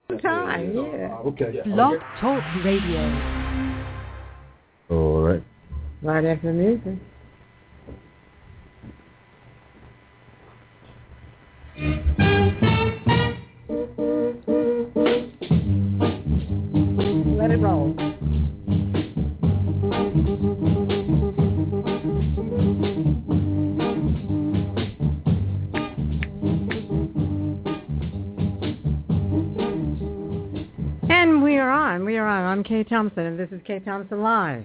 Time, yeah. Okay. Blog Talk Radio. All right. Right after the music. Let it roll. And we are on. I'm Kay Thompson, and this is Kay Thompson Live.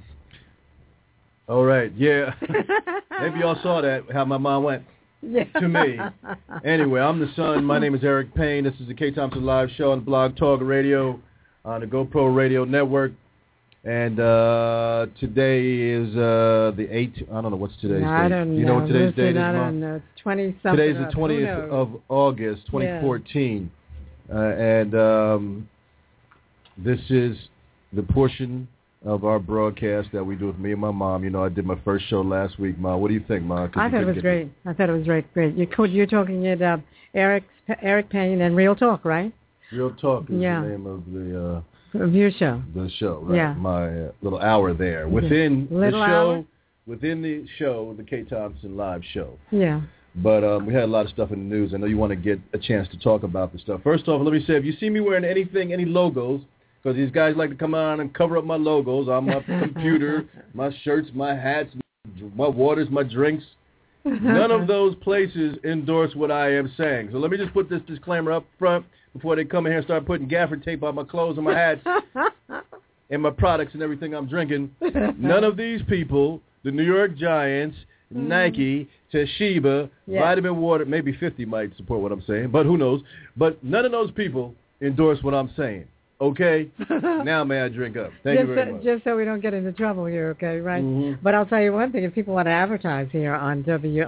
All right, yeah. Maybe y'all saw that, how my mom went to me. Anyway, I'm the son. My name is Eric Payne. This is the Kay Thompson Live Show on Blog Talk Radio on the GoPro Radio Network. And today is the 8th. I don't know what's today's date. I don't know. You know what today's date is, I Mom? don't know. It's 20-something. Today's the 20th of August, 2014. Yeah. This is the portion of our broadcast that we do with me and my mom. You know, I did my first show last week, Ma. What do you think, Ma? I thought it was great. Great. You're talking at Eric Payne and Real Talk, right? Real Talk is the name of the of your show. The show, right? Yeah. My little hour there within the show. Within the show, the Kay Thompson Live Show. Yeah. But we had a lot of stuff in the news. I know you want to get a chance to talk about the stuff. First off, let me say, if you see me wearing any logos, because these guys like to come on and cover up my logos on my computer, my shirts, my hats, my waters, my drinks. None of those places endorse what I am saying. So let me just put this disclaimer up front before they come in here and start putting gaffer tape on my clothes and my hats and my products and everything I'm drinking. None of these people, the New York Giants, Nike, Toshiba, Vitamin Water, maybe 50 might support what I'm saying, but who knows. But none of those people endorse what I'm saying. Okay? Now may I drink up. Thank you very much. Just so we don't get into trouble here, okay, right? Mm-hmm. But I'll tell you one thing. If people want to advertise here on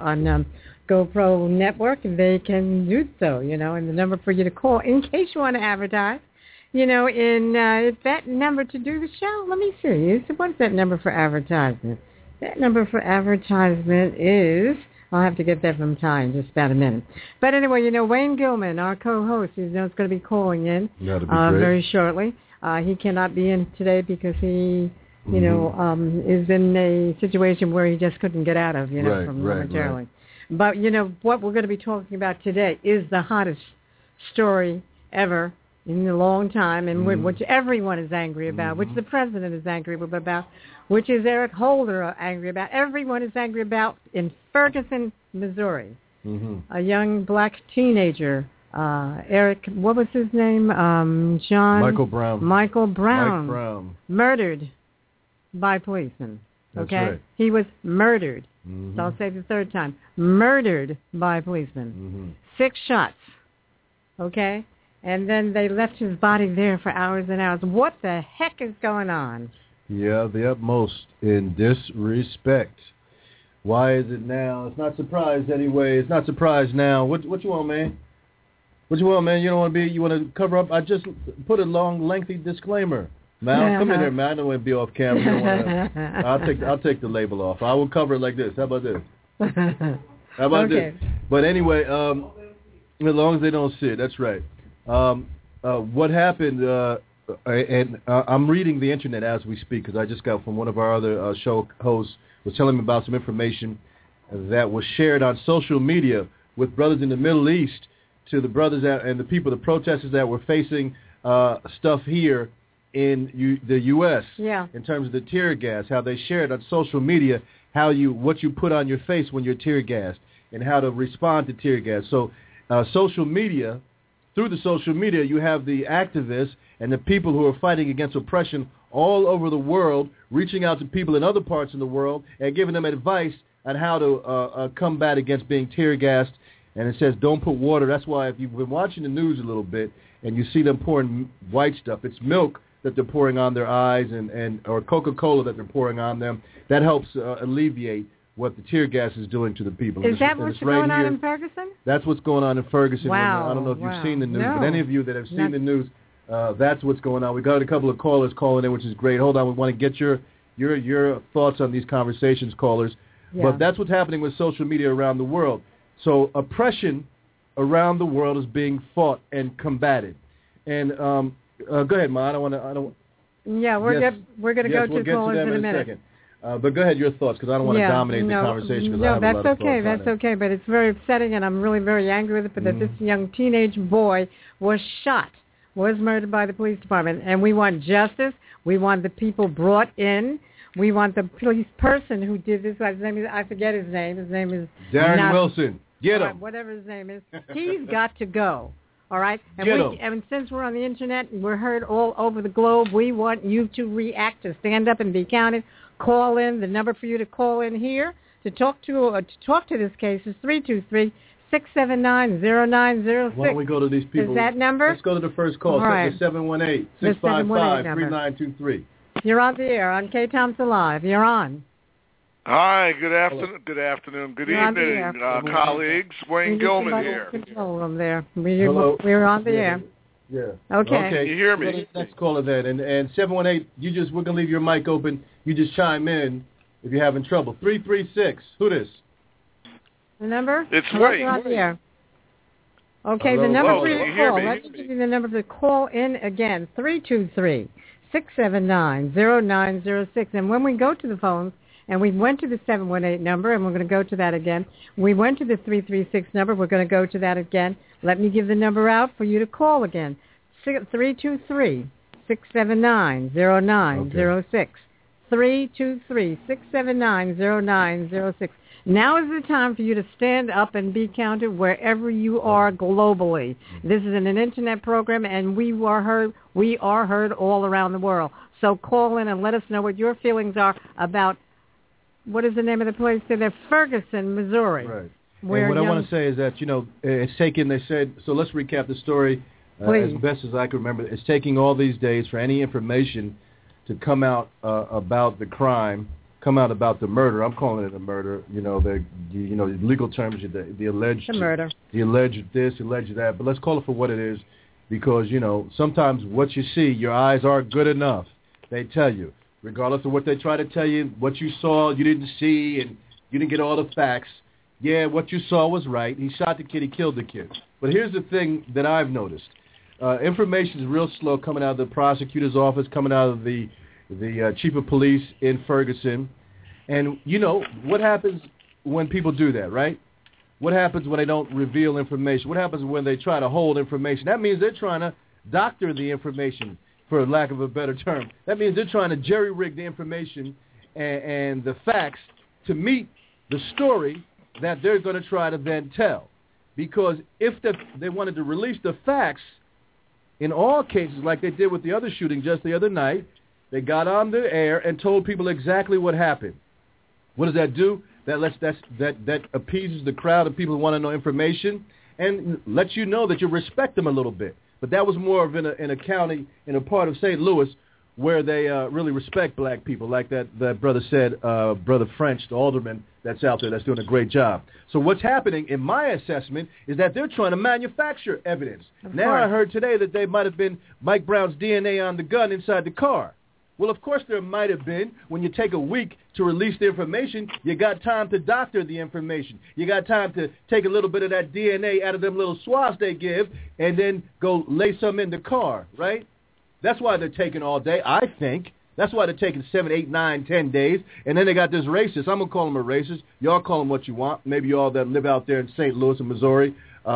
GoPro Network, they can do so, you know, and the number for you to call in case you want to advertise, you know, if that number to do the show, let me see. What's that number for advertisement? That number for advertisement is... I'll have to get that from Ty in just about a minute. But anyway, you know, Wayne Gilman, our co-host, is going to be calling in very shortly. He cannot be in today because he, you know, is in a situation where he just couldn't get out of, you know, momentarily. Right. But, you know, what we're going to be talking about today is the hottest story ever in a long time, and which everyone is angry about, which the president is angry about, which is Eric Holder angry about. Everyone is angry about in Ferguson, Missouri. A young black teenager, Eric, what was his name? Michael Brown. Mike Brown. Murdered by policemen. Okay? That's right. He was murdered. So I'll say the third time. Murdered by policemen. 6 shots. Okay? And then they left his body there for hours and hours. What the heck is going on? Yeah, the utmost in disrespect. Why is it now? It's not surprised anyway. It's not surprised now. What you want, man? What you want, man? You don't want to be. You want to cover up? I just put a long, lengthy disclaimer. Mal, come in here, man. I don't want to be off camera. You don't want to, I'll take the label off. I will cover it like this. How about this? How about this? But anyway, as long as they don't see it, that's right. What happened? And I'm reading the internet as we speak because I just got from one of our other show hosts was telling me about some information that was shared on social media with brothers in the Middle East to the brothers and the people, the protesters that were facing stuff here in the U.S. In terms of the tear gas, how they shared on social media what you put on your face when you're tear gassed and how to respond to tear gas. So social media, through the social media, you have the activists and the people who are fighting against oppression all over the world, reaching out to people in other parts of the world and giving them advice on how to combat against being tear gassed. And it says, don't put water. That's why if you've been watching the news a little bit and you see them pouring white stuff, it's milk that they're pouring on their eyes or Coca-Cola that they're pouring on them. That helps alleviate what the tear gas is doing to the people. Is that what's going on in Ferguson? That's what's going on in Ferguson. Wow. I don't know if you've seen the news, but any of you that have seen the news, that's what's going on. We got a couple of callers calling in, which is great. Hold on, we want to get your thoughts on these conversations, callers. Yeah. But that's what's happening with social media around the world. So oppression around the world is being fought and combated. And go ahead, Ma. I don't. Yeah, we're going to go we'll to callers in a minute. Second. But go ahead, your thoughts, because I don't want to dominate the conversation. No, that's okay. That's okay. But it's very upsetting, and I'm really very angry with it. But that this young teenage boy was shot, was murdered by the police department, and we want justice. We want the people brought in. We want the police person who did this. His name is, I forget his name. His name is Darren Wilson. Get him. Whatever his name is. He's got to go. All right? And since we're on the Internet and we're heard all over the globe, we want you to react, to stand up and be counted. Call in. The number for you to call in here to talk to this case is 323-679-0906. Why don't we go to these people? Is that number? Let's go to the first call. All right. 718-655-3923. You're on the air on K-Thompson Live. You're on. Hi, good afternoon. Good evening, colleagues. Wayne Gilman here. Control room there. We're on the air. Yeah. Okay. You hear me? Let's call it that. And 718, we're gonna leave your mic open. You just chime in if you're having trouble. 336. Who this? The number? It's Wayne. You're on the air. Okay, the number for your call. Let me give you the number to call in again. 323-679-0906. And when we go to the phones, and we went to the 718 number, and we're going to go to that again. We went to the 336 number. We're going to go to that again. Let me give the number out for you to call again. 323-679-0906. 323-679-0906. Now is the time for you to stand up and be counted wherever you are globally. This is an Internet program, and we are heard all around the world. So call in and let us know what your feelings are about, what is the name of the place? They're Ferguson, Missouri. Right. And what I want to say is that, it's taken, they said, so let's recap the story as best as I can remember. It's taking all these days for any information to come out about the crime, come out about the murder. I'm calling it a murder. The legal terms, the alleged murder, the alleged this, alleged that. But let's call it for what it is, because sometimes what you see, your eyes aren't good enough. They tell you, regardless of what they try to tell you, what you saw, you didn't see, and you didn't get all the facts. Yeah, what you saw was right. He shot the kid. He killed the kid. But here's the thing that I've noticed. Information is real slow coming out of the prosecutor's office, coming out of the chief of police in Ferguson. And what happens when people do that, right? What happens when they don't reveal information? What happens when they try to hold information? That means they're trying to doctor the information, for lack of a better term. That means they're trying to jerry-rig the information and the facts to meet the story that they're going to try to then tell. Because if they wanted to release the facts, in all cases, like they did with the other shooting just the other night, they got on the air and told people exactly what happened. What does that do? That appeases the crowd of people who want to know information and lets you know that you respect them a little bit. But that was more of in a county, in a part of St. Louis, where they really respect black people, like that brother said, Brother French, the alderman that's out there that's doing a great job. So what's happening, in my assessment, is that they're trying to manufacture evidence. Now I heard today that there might have been Mike Brown's DNA on the gun inside the car. Well, of course there might have been. When you take a week to release the information, you got time to doctor the information. You got time to take a little bit of that DNA out of them little swabs they give and then go lay some in the car, right? That's why they're taking all day, I think. That's why they're taking 7, 8, 9, 10 days. And then they got this racist. I'm going to call him a racist. Y'all call him what you want. Maybe y'all that live out there in St. Louis and Missouri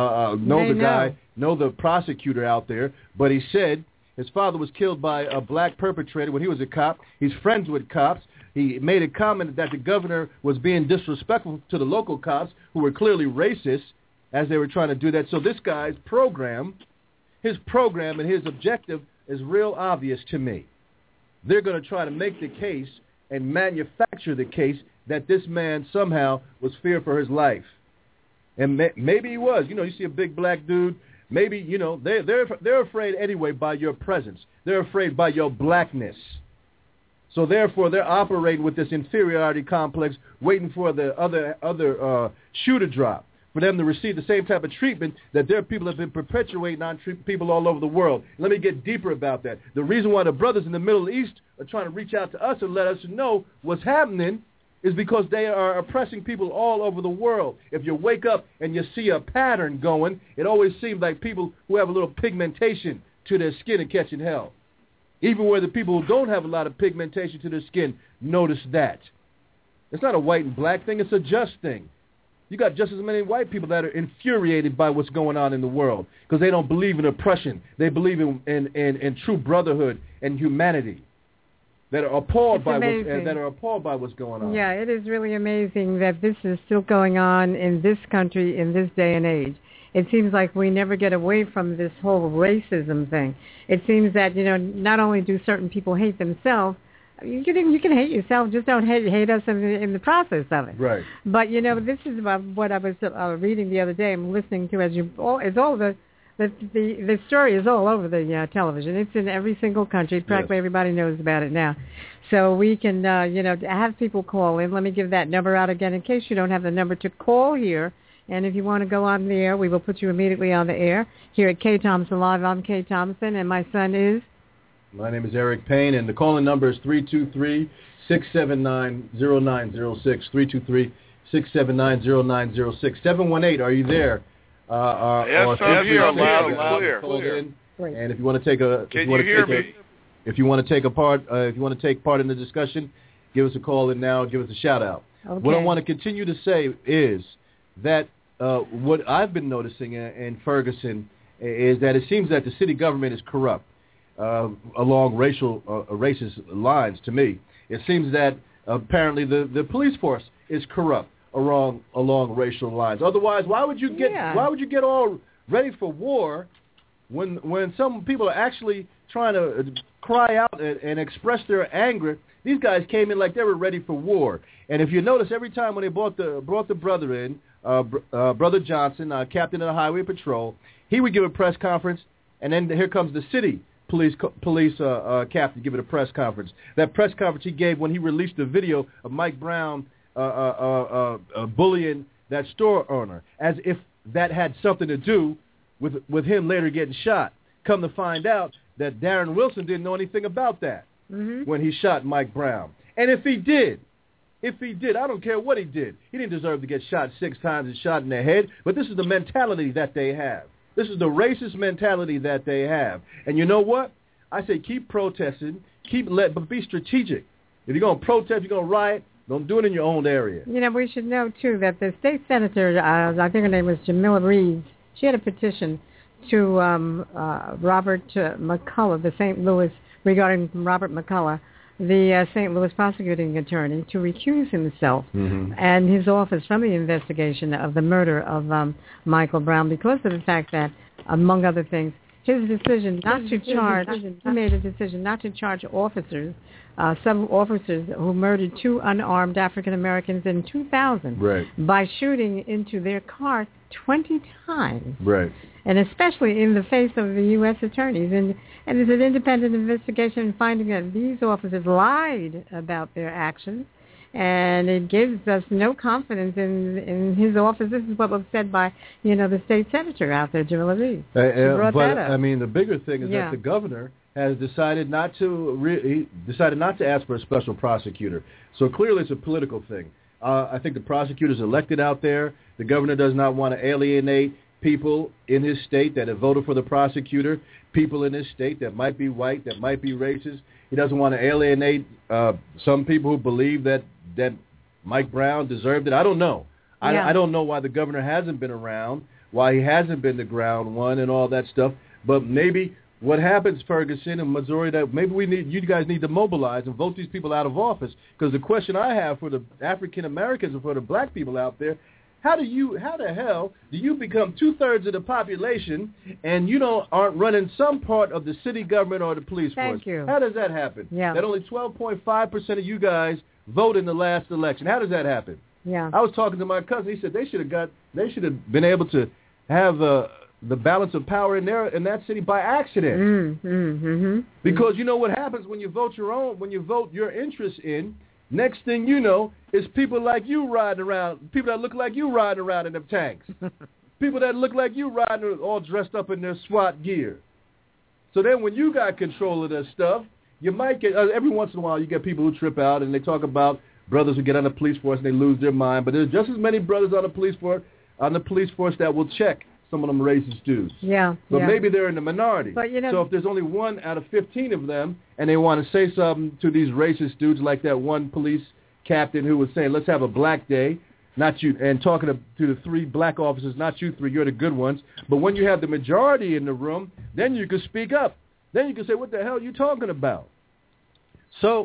know the prosecutor out there. But he said his father was killed by a black perpetrator when he was a cop. He's friends with cops. He made a comment that the governor was being disrespectful to the local cops who were clearly racist as they were trying to do that. So this guy's program, his program and his objective is real obvious to me. They're going to try to make the case and manufacture the case that this man somehow was feared for his life. And maybe he was. You see a big black dude. Maybe, they're afraid anyway by your presence. They're afraid by your blackness. So therefore, they're operating with this inferiority complex, waiting for the other shoe to drop, for them to receive the same type of treatment that their people have been perpetuating on people all over the world. Let me get deeper about that. The reason why the brothers in the Middle East are trying to reach out to us and let us know what's happening is because they are oppressing people all over the world. If you wake up and you see a pattern going, it always seems like people who have a little pigmentation to their skin and catching hell. Even where the people who don't have a lot of pigmentation to their skin notice that. It's not a white and black thing. It's a just thing. You got just as many white people that are infuriated by what's going on in the world because they don't believe in oppression. They believe in true brotherhood and humanity. That are appalled by what's going on. Yeah, it is really amazing that this is still going on in this country in this day and age. It seems like we never get away from this whole racism thing. It seems that, not only do certain people hate themselves, you can hate yourself, just don't hate us in the process of it. Right. But, this is about what I was reading the other day. I'm listening to the story is all over the television. It's in every single country. Practically everybody knows about it now. So we can, have people call in. Let me give that number out again in case you don't have the number to call here. And if you want to go on the air, we will put you immediately on the air here at Kay Thompson Live. I'm Kay Thompson, and my son is? My name is Eric Payne, and the calling number is 323-679-0906, 323-679-0906. 718, are you there? Yes, I'm here, loud and clear. And if you want to take a, Can you hear me? If you want to take part in the discussion, give us a call in now. Give us a shout out. Okay. What I want to continue to say is that what I've been noticing in Ferguson is that it seems that the city government is corrupt along racist lines. To me, it seems that apparently the police force is corrupt along racial lines. Otherwise, why would you get all ready for war when some people are actually trying to cry out and express their anger? These guys came in like they were ready for war. And if you notice, every time when they brought the brother in, Brother Johnson, captain of the Highway Patrol, he would give a press conference, and then here comes the city police captain giving a press conference. That press conference he gave when he released the video of Mike Brown bullying that store owner, as if that had something to do with him later getting shot. Come to find out that Darren Wilson didn't know anything about that when he shot Mike Brown. And if he did, I don't care what he did. He didn't deserve to get shot 6 times and shot in the head, but this is the mentality that they have. This is the racist mentality that they have. And you know what? I say keep protesting, but be strategic. If you're going to protest, you're going to riot, don't do it in your own area. We should know, too, that the state senator, I think her name was Jamila Reed, she had a petition to Robert McCullough, the St. Louis, regarding Robert McCullough, the St. Louis prosecuting attorney, to recuse himself and his office from the investigation of the murder of Michael Brown because of the fact that, among other things, he made a decision not to charge officers, some officers who murdered 2 unarmed African Americans in 2000 by shooting into their car 20 times. Right. And especially in the face of the U.S. attorneys. And there's an independent investigation finding that these officers lied about their actions. And it gives us no confidence in his office. This is what was said by, the state senator out there, Jamila Reed. I mean, the bigger thing is that the governor has decided not to ask for a special prosecutor. So clearly it's a political thing. I think the prosecutor's elected out there. The governor does not want to alienate people in his state that have voted for the prosecutor, people in his state that might be white, that might be racist. He doesn't want to alienate some people who believe that Mike Brown deserved it. I don't know. I don't know why the governor hasn't been around, why he hasn't been to ground one and all that stuff. But maybe what happens, Ferguson and Missouri, that maybe you guys need to mobilize and vote these people out of office. Because the question I have for the African Americans and for the black people out there, how the hell do you become 2/3 of the population and you aren't running some part of the city government or the police force? Thank you. How does that happen? Yeah. That only 12.5% of you guys vote in the last election. How does that happen? Yeah. I was talking to my cousin. He said they should have been able to have the balance of power in that city by accident. Because you know what happens when you vote your interests in. Next thing you know is people like you riding around, people that look like you riding around in them tanks. People that look like you riding all dressed up in their SWAT gear. So then when you got control of this stuff, you might get, every once in a while you get people who trip out and they talk about brothers who get on the police force and they lose their mind. But there's just as many brothers on the police force that will check some of them racist dudes. Yeah. But maybe they're in the minority. But, so if there's only 1 out of 15 of them, and they want to say something to these racist dudes, like that one police captain who was saying, let's have a black day, not you, and talking to the 3 black officers, not you 3, you're the good ones. But when you have the majority in the room, then you can speak up. Then you can say, what the hell are you talking about? So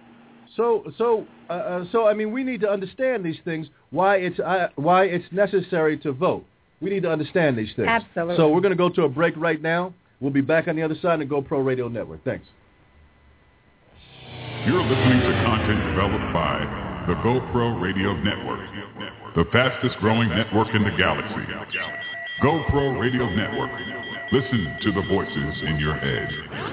I mean, we need to understand these things, why it's necessary to vote. We need to understand these things. Absolutely. So we're going to go to a break right now. We'll be back on the other side of the GoPro Radio Network. Thanks. You're listening to content developed by the GoPro Radio Network, the fastest growing network in the galaxy. GoPro Radio Network. Listen to the voices in your head.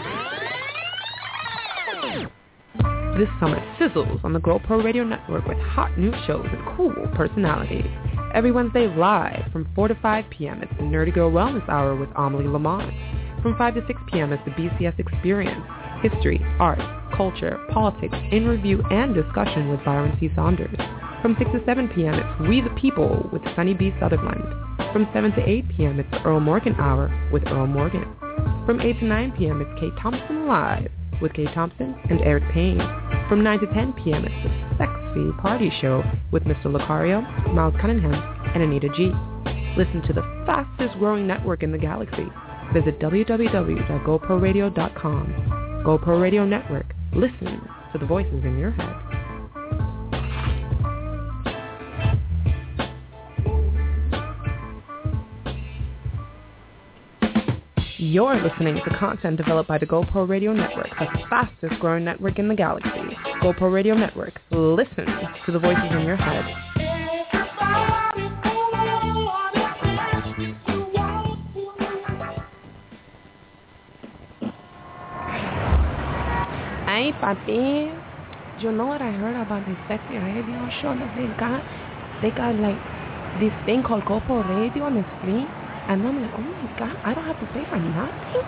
This summer sizzles on the GoPro Radio Network with hot new shows and cool personalities. Every Wednesday live from 4 to 5 p.m. it's the Nerdy Girl Wellness Hour with Amelie Lamont. From 5 to 6 p.m. it's the BCS Experience. History, art, culture, politics, in review, and discussion with Byron C. Saunders. From 6 to 7 p.m. it's We the People with Sunny B. Sutherland. From 7 to 8 p.m. it's the Earl Morgan Hour with Earl Morgan. From 8 to 9 p.m. it's Kate Thompson Live with Kate Thompson and Eric Payne. From 9 to 10 p.m. it's the Sexy Party Show with Mr. Lucario, Miles Cunningham, and Anita G. Listen to the fastest growing network in the galaxy. Visit www.goproradio.com. GoPro Radio Network. Listen to the voices in your head. You're listening to content developed by the GoPro Radio Network, the fastest growing network in the galaxy. GoPro Radio Network. Listen to the voices in your head. Hey, papi. You know what I heard about this sexy radio show that they got? They got like this thing called GoPro Radio and it's free. And I'm like, oh my God, I don't have to pay for nothing?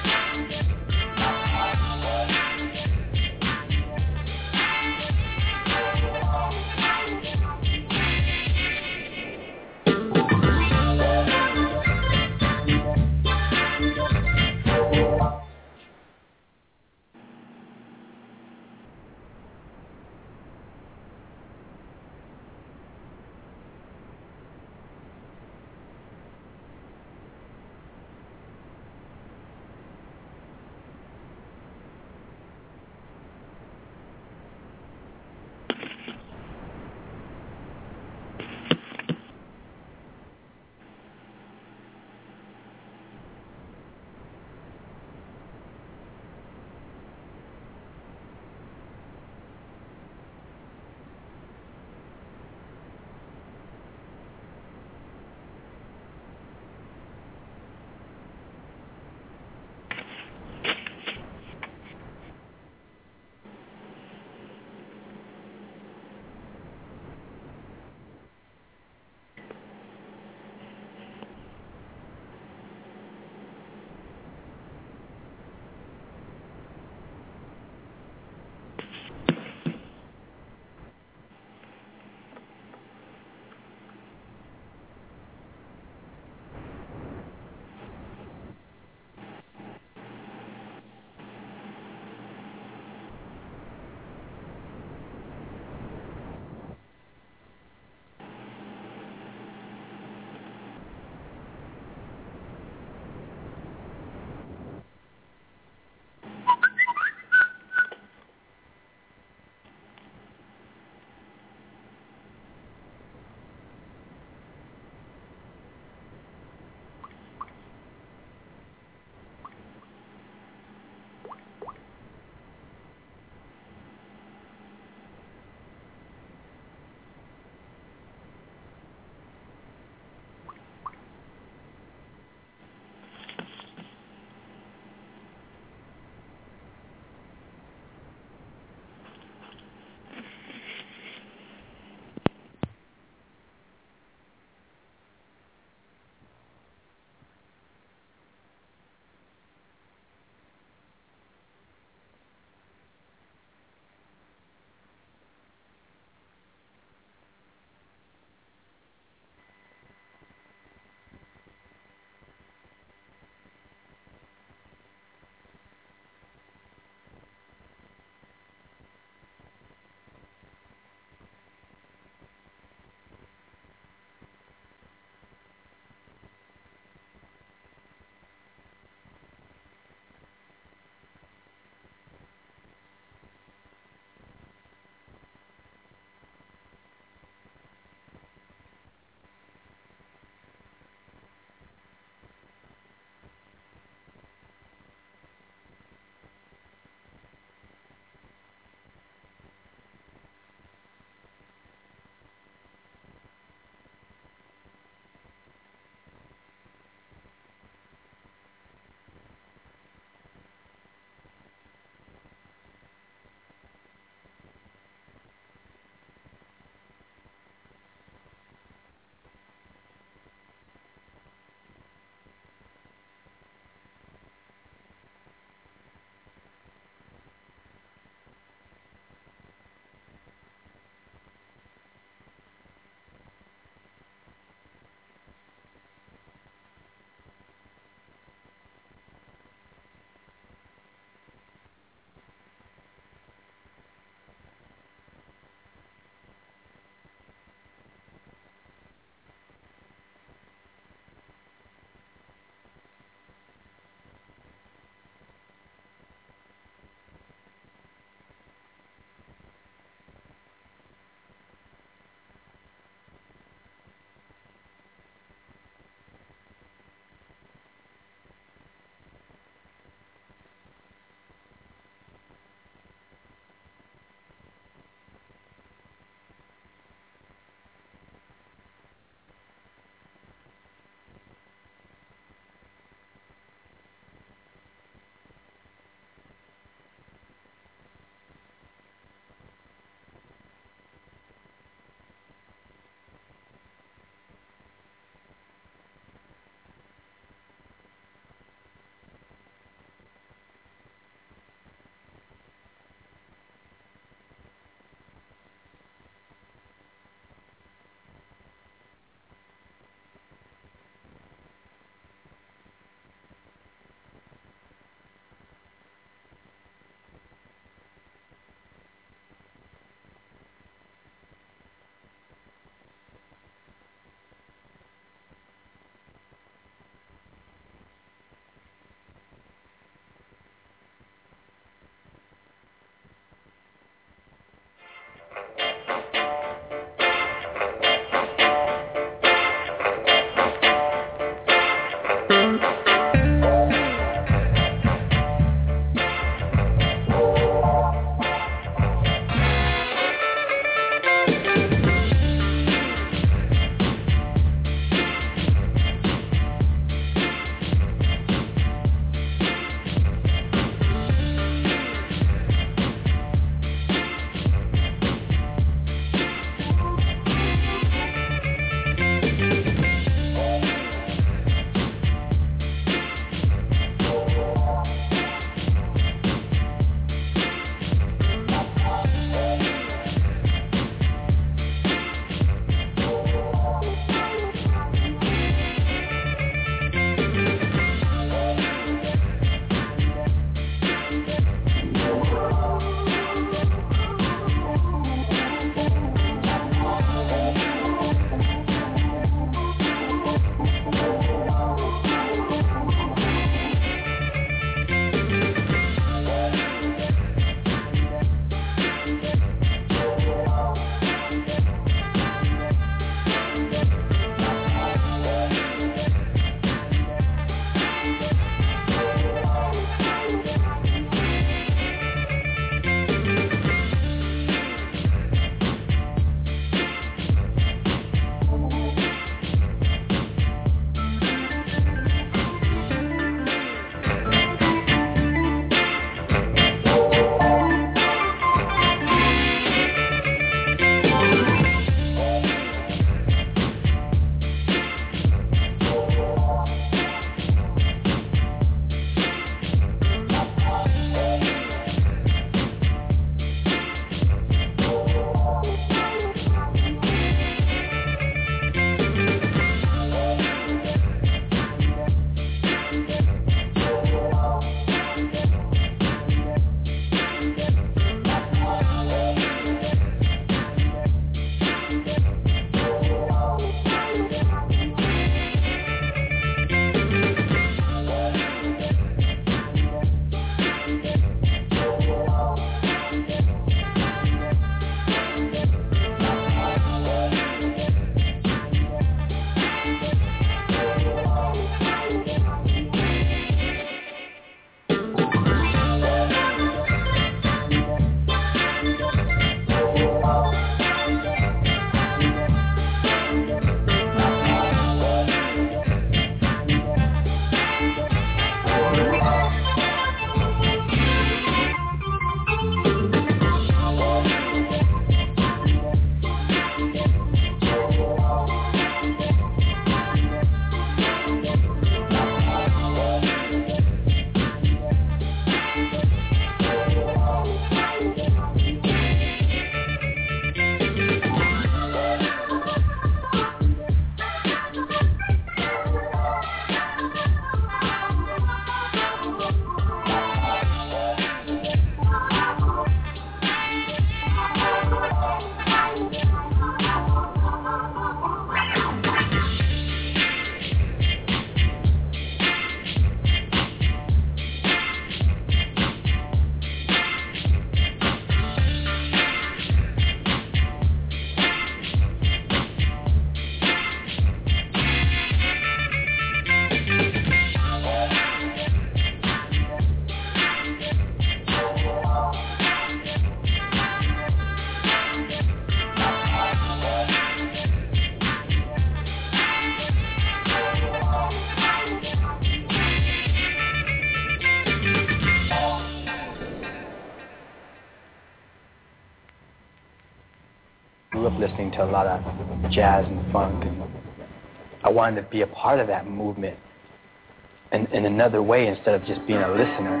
listening to a lot of jazz and funk, and I wanted to be a part of that movement in another way instead of just being a listener.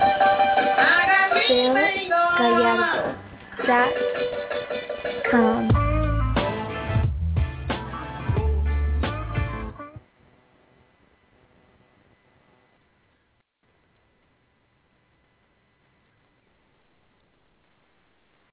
BillGallardo.com